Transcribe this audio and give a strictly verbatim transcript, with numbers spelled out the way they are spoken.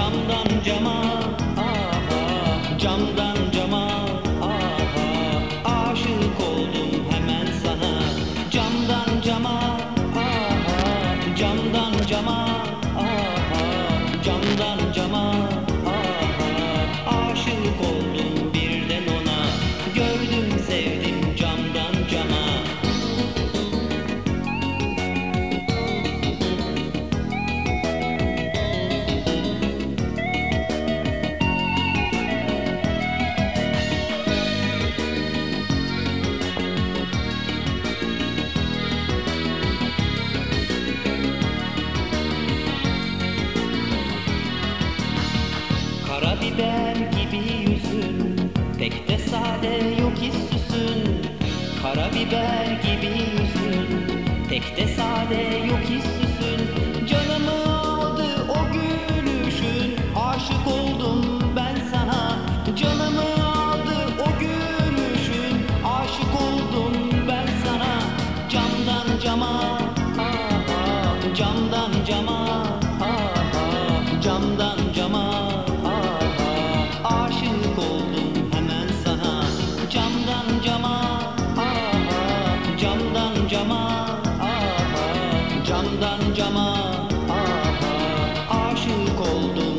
Camdan cama, aha, camdan cama, aha, aşık oldum hemen sana. Camdan cama, aha, camdan cama, aha, camdan cama, aha, aşık oldum birden ona. Gördüm sevdim camdan cama. Karabiber gibi yüzün, pek de sade yok hiç süsün. Karabiber gibi yüzün, pek de sade yok hiç süsün. Canımı aldı o gülüşün, aşık oldum ben sana. Canımı aldı o gülüşün, aşık oldum ben sana. Camdan cama, aha, camdan cama, aha, camdan cama. Aşık oldum hemen sana. Camdan cama, aha, camdan cama, aha, camdan cama, aha, aşık oldum.